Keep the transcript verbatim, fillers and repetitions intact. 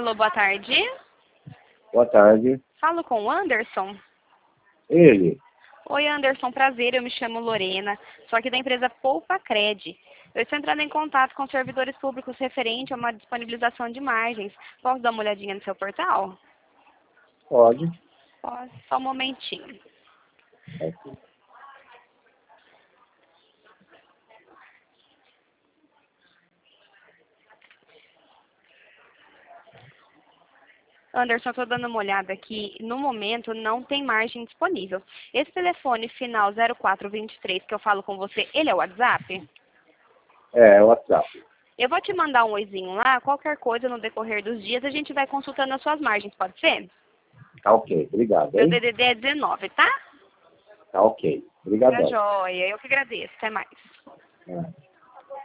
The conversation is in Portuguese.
Alô, boa tarde. Boa tarde. Falo com o Anderson. Ele. Oi, Anderson, prazer, eu me chamo Lorena, sou aqui da empresa Poupa Cred. Eu estou entrando em contato com servidores públicos referente a uma disponibilização de margens. Posso dar uma olhadinha no seu portal? Pode. Posso, só um momentinho. Ok. Anderson, estou dando uma olhada aqui. No momento, não tem margem disponível. Esse telefone final zero quatro dois três que eu falo com você, ele é o WhatsApp? É, é o WhatsApp. Eu vou te mandar um oizinho lá. Qualquer coisa no decorrer dos dias, a gente vai consultando as suas margens, pode ser? Tá ok. Obrigado, Meu hein? D D D é dezenove, tá? Tá ok. Tá Obrigadão. joia. Eu que agradeço. Até mais. É.